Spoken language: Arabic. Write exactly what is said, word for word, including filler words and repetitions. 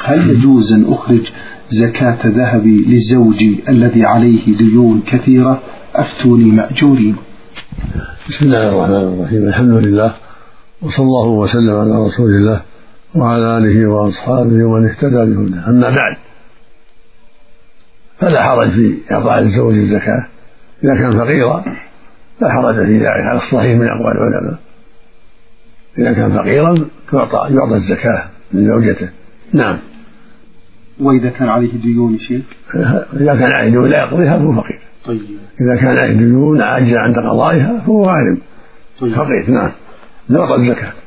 هل يجوز أن أخرج زكاة ذهبي لزوجي الذي عليه ديون كثيرة؟ أفتوني مأجورين. بسم الله الرحمن الرحيم. الحمد لله وصلى الله وسلم على رسول الله وعلى آله وأصحابه ومن اهتدى بهداه. أما بعد، فلا حرج في إعطاء الزوج الزكاة إذا كان فقيرا، لا حرج في ذلك على الصحيح من أقوال العلماء. إذا كان فقيرا يعطى يعطى الزكاة لزوجته. نعم. وإذا كان عليه ديون شيء؟ إذا كان عليه ديون لا يقضيها فهو فقير. طيب. إذا كان عليه ديون عاجز عن قضائها فهو غارم. طيب. فقير. نعم. يعطى الزكاة.